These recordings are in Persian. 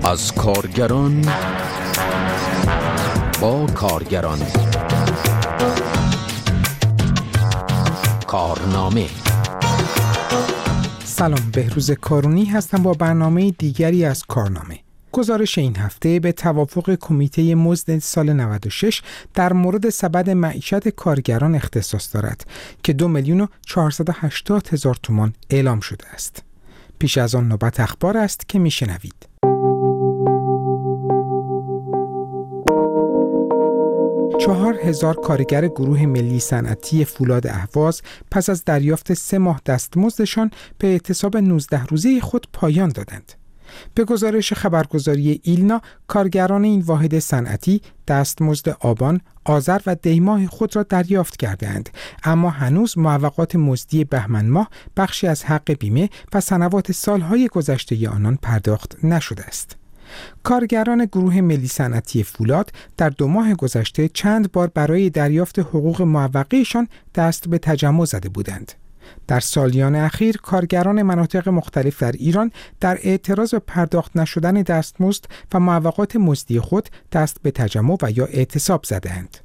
از کارگران با کارگران. کارنامه. سلام، بهروز کارونی هستم با برنامه دیگری از کارنامه. گزارش این هفته به توافق کمیته مزد سال 96 در مورد سبد معیشت کارگران اختصاص دارد که 2,480,000 تومان اعلام شده است. پیش از آن نوبت اخبار است که میشنوید. چهار 4,000 کارگر گروه ملی صنعتی فولاد اهواز پس از دریافت 3 ماه دستمزدشان به اعتصاب 19 روزه خود پایان دادند. به گزارش خبرگزاری ایلنا، کارگران این واحد صنعتی دستمزد آبان، آذر و دی‌ماه خود را دریافت کردند، اما هنوز معوقات مزدی بهمن ماه، بخشی از حق بیمه و سنوات سالهای گذشته آنان پرداخت نشده است. کارگران گروه ملی صنعتی فولاد در 2 ماه گذشته چند بار برای دریافت حقوق معوقه‌شان دست به تجمع زده بودند. در سالیان اخیر کارگران مناطق مختلف در ایران در اعتراض به پرداخت نشدن دستمزد و معوقات مزدی خود دست به تجمع و یا اعتصاب زدند.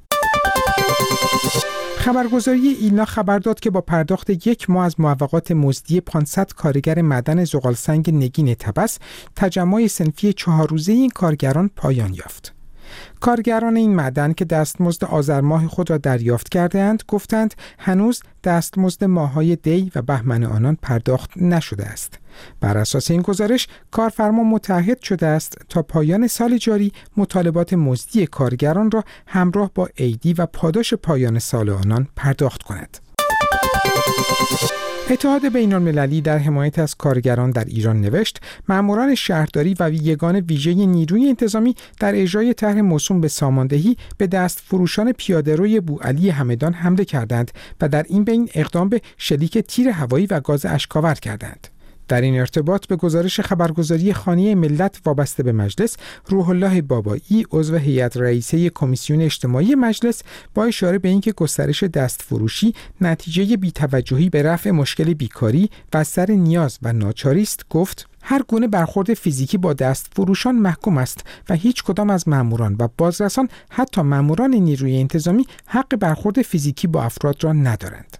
خبرگزاری ایلنا خبر داد که با پرداخت 1 ماه از معوقات مزدی 500 کارگر معدن زغالسنگ نگین طبس، تجمع صنفی 4 روزه این کارگران پایان یافت. کارگران این معدن که دستمزد آذر ماه خود را دریافت کرده‌اند گفتند هنوز دستمزد ماه‌های دی و بهمن آنان پرداخت نشده است. بر اساس این گزارش کارفرما متعهد شده است تا پایان سال جاری مطالبات مزدی کارگران را همراه با عیدی و پاداش پایان سال آنان پرداخت کند. اتحاد بین‌المللی در حمایت از کارگران در ایران نوشت ماموران شهرداری و یگان ویژه نیروی انتظامی در اجرای طرح موسوم به ساماندهی به دستفروشان پیاده‌روی بوعلی همدان حمله کردند و در این بین اقدام به شلیک تیر هوایی و گاز اشک‌آور کردند. در این ارتباط به گزارش خبرگزاری خانه ملت وابسته به مجلس، روح الله بابایی عضو هیئت رئیسه کمیسیون اجتماعی مجلس با اشاره به اینکه گسترش دستفروشی نتیجه بی‌توجهی به رفع مشکل بیکاری و سر نیاز و ناچاری است گفت هر گونه برخورد فیزیکی با دستفروشان محکوم است و هیچ کدام از ماموران و بازرسان حتی ماموران نیروی انتظامی حق برخورد فیزیکی با افراد را ندارند.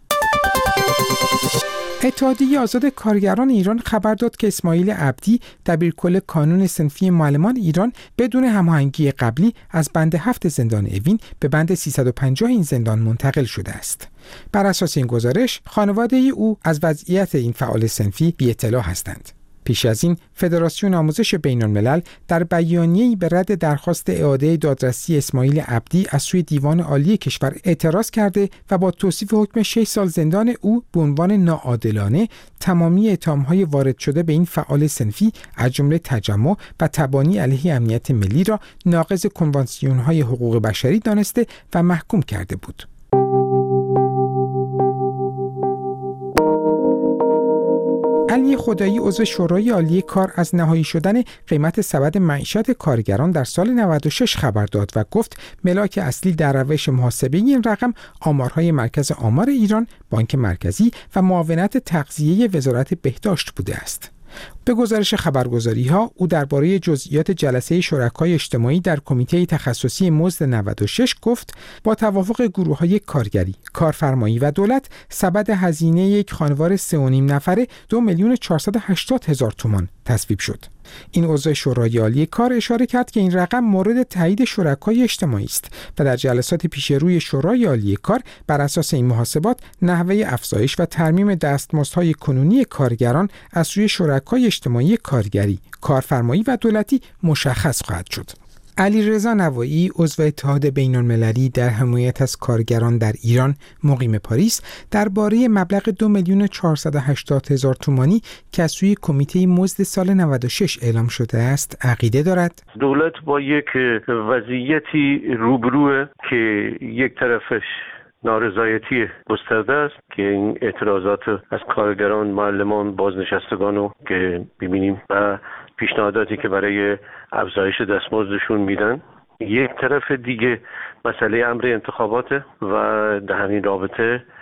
اتحادیه آزاد کارگران ایران خبر داد که اسماعیل عبدی دبیرکل کانون صنفی معلمان ایران بدون هماهنگی قبلی از بند 7 زندان اوین به بند 350 این زندان منتقل شده است. بر اساس این گزارش خانواده او از وضعیت این فعال صنفی بی اطلاع هستند. پیش از این فدراسیون آموزش بین‌الملل در بیانیه‌ای به رد درخواست اعاده دادرسی اسماعیل عبدی از سوی دیوان عالی کشور اعتراض کرده و با توصیف حکم 6 سال زندان او به عنوان ناعادلانه تمامی اتهام‌های وارد شده به این فعال صنفی از جمله تجمع و تبانی علیه امنیت ملی را ناقض کنوانسیون‌های حقوق بشری دانسته و محکوم کرده بود. علی خدایی عضو شورای عالی کار از نهایی شدن قیمت سبد معیشت کارگران در سال 96 خبر داد و گفت ملاک اصلی در روش محاسبه این رقم آمارهای مرکز آمار ایران، بانک مرکزی و معاونت تغذیه وزارت بهداشت بوده است. به گزارش خبرگزاری‌ها او درباره جزئیات جلسه شرکای اجتماعی در کمیته تخصصی مزد 96 گفت با توافق گروه‌های کارگری، کارفرمایی و دولت سبد هزینه یک خانوار 3.5 نفره 2,480,000 تومان تصویب شد. این عضو شورای عالی کار اشاره کرد که این رقم مورد تایید شرکای اجتماعی است و در جلسات پیش روی شورای عالی کار بر اساس این محاسبات نحوه افزایش و ترمیم دستمزدهای کنونی کارگران از سوی شرکای اجتماعی کارگری، کارفرمایی و دولتی مشخص خواهد شد. علیرضا نوایی عضو اتحاد بین‌المللی در حمایت از کارگران در ایران مقیم پاریس درباره مبلغ 2,480,000 تومانی که از سوی کمیته مزد سال 96 اعلام شده است عقیده دارد. دولت با یک وضعیتی روبروه که یک طرفش نارضایتی گسترده است که این اعتراضات از کارگران، معلمان، بازنشستگان رو که ببینیم و پیشنهاداتی که برای افزایش دستمزدشون میدن. یک طرف دیگه مسئله امر انتخاباته و در همین رابطه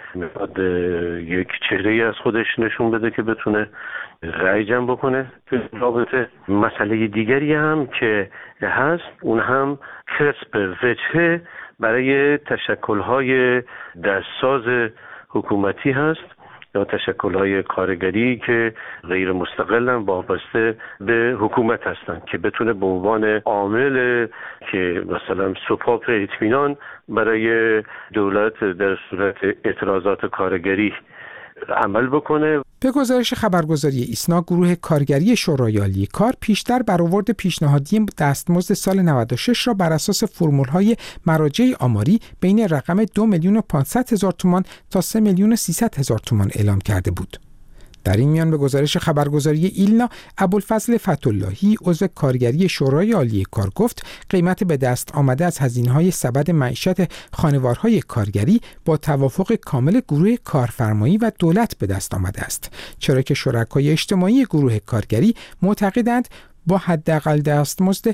میخواد یک چهره‌ای از خودش نشون بده که بتونه رأی جمع بکنه تو رابطه. مسئله دیگری هم که هست اون هم کسب وجهه برای تشکل‌های دستساز حکومتی هست یا تشکل‌های کارگری که غیر مستقلن وابسته به حکومت هستند که بتونه به عنوان عامل که مثلا سپاه اطمینان برای دولت در صورت اعتراضات کارگری عمل بکنه. به گزارش خبرگزاری ایسنا، گروه کارگری شورای عالی کار پیشتر برآورد پیشنهادی دستمزد سال 96 را بر اساس فرمول‌های مراجع آماری بین رقم 2,500,000 تومان تا 3,300,000 تومان اعلام کرده بود. در این میان به گزارش خبرگزاری ایلنا، ابوالفضل فتح‌اللهی عضو کارگری شورای عالی کار گفت قیمت به دست آمده از هزینه‌های سبد معیشت خانوارهای کارگری با توافق کامل گروه کارفرمایی و دولت به دست آمده است، چرا که شرکای اجتماعی گروه کارگری معتقدند با حداقل دستمزد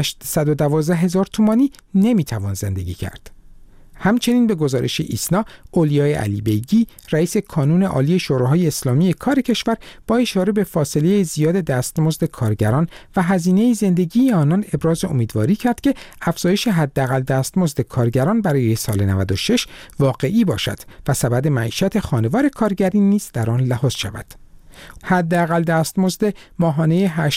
812,000 تومانی نمیتوان زندگی کرد. همچنین به گزارش ایسنا، اولیای علی بیگی، رئیس کانون عالی شوراهای اسلامی کار کشور، با اشاره به فاصله زیاد دستمزد کارگران و هزینه زندگی آنان ابراز امیدواری کرد که افزایش حداقل دستمزد کارگران برای سال 96 واقعی باشد و سبد معیشت خانوار کارگری نیز در آن لحاظ شود. حداقل دستمزد ماهانه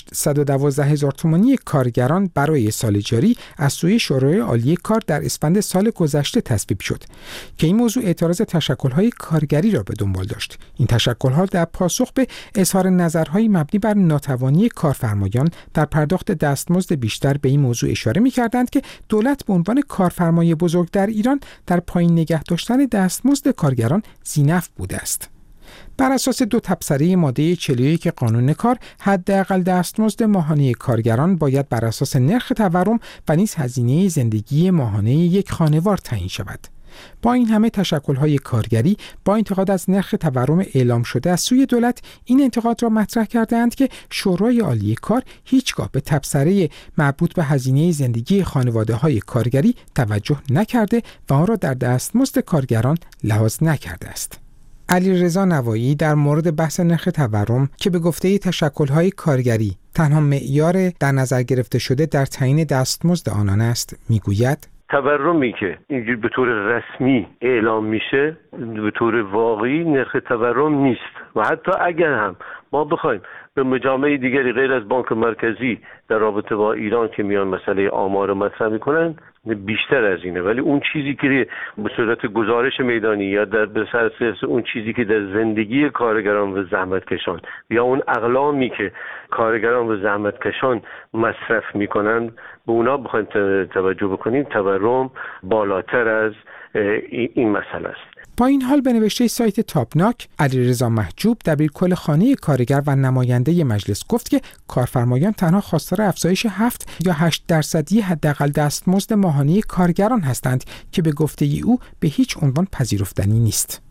812,000 تومانی کارگران برای سال جاری از سوی شورای عالی کار در اسفند سال گذشته تصویب شد که این موضوع اعتراض تشکل‌های کارگری را به دنبال داشت. این تشکل‌ها در پاسخ به اظهار نظرهای مبنی بر ناتوانی کارفرمایان در پرداخت دستمزد بیشتر به این موضوع اشاره می‌کردند که دولت به عنوان کارفرمای بزرگ در ایران در پایین نگه داشتن دستمزد کارگران ذی‌نفع بوده است. بر اساس دو تبصره ماده 41 قانون کار، حداقل دستمزد ماهانه کارگران باید بر اساس نرخ تورم و نیز هزینه زندگی ماهانه یک خانوار تعیین شود. با این همه تشکل‌های کارگری با انتقاد از نرخ تورم اعلام شده از سوی دولت این انتقاد را مطرح کردند که شورای عالی کار هیچگاه به تبصره مربوط به هزینه زندگی خانواده‌های کارگری توجه نکرده و آن را در دستمزد کارگران لحاظ نکرده است. علیرضا نوایی در مورد بحث نرخ تورم که به گفته تشکل‌های کارگری تنها معیار در نظر گرفته شده در تعیین دستمزد آنان است، میگوید تورمی که اینجور به طور رسمی اعلام میشه به طور واقعی نرخ تورم نیست و حتی اگر هم ما بخوایم به مجامع دیگری غیر از بانک مرکزی در رابطه با ایران که میان مسئله آمار مطرح میکنن بیشتر از اینه، ولی اون چیزی که به صورت گزارش میدانی یا در بسرسه اون چیزی که در زندگی کارگران و زحمتکشان یا اون اقلامی که کارگران و زحمتکشان مصرف میکنن به اونا بخوایم توجه بکنیم، تورم بالاتر از این مسئله است. با این حال به نوشته سایت تاپناک، علیرضا محجوب دبیرکل خانه کارگر و نماینده مجلس گفت که کارفرمایان تنها خواستار افزایش 7 یا 8% حداقل دستمزد ماهانه کارگران هستند که به گفته او به هیچ عنوان پذیرفتنی نیست.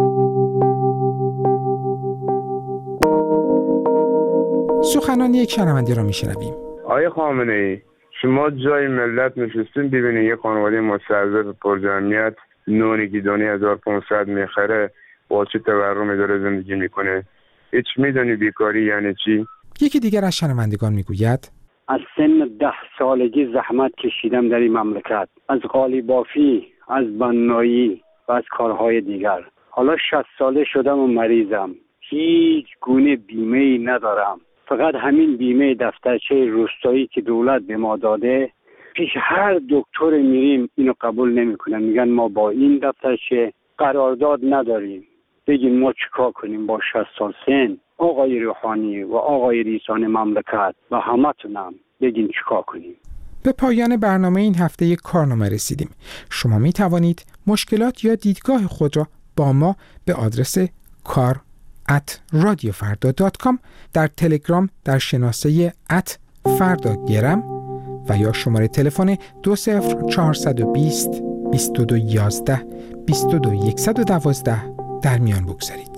سخنان یک شنونده را میشنویم. آقای خامنه‌ای، شما جای ملت نشستین ببینید یه خانواده مستضعف پرجمعیت نونی که دانی 1500 میخره با چه تورمی داره زندگی میکنه. هیچ میدونی بیکاری یعنی چی؟ یکی دیگر از شنوندگان میگوید از سن 10 سالگی زحمت کشیدم در این مملکت، از قالیبافی، از بنایی و از کارهای دیگر. حالا 60 ساله شدم و مریضم، هیچ گونه بیمه‌ای ندارم، فقط همین بیمه دفترچه روستایی که دولت به ما داده. پیش هر دکتر میریم اینو قبول نمیکنن، میگن ما با این دفترچه قرارداد نداریم. بگین ما چیکار کنیم با 60 سال سن؟ آقای روحانی و آقای رئیسان مملکت و همتونم بگین چیکار کنیم. به پایان برنامه این هفته کارنامه رسیدیم. شما می توانید مشکلات یا دیدگاه خود را با ما به آدرس kar@radiofarda.com در تلگرام در شناسه @fardagram و یا شماره تلفن 20420 2211 22112 در میان بگذارید.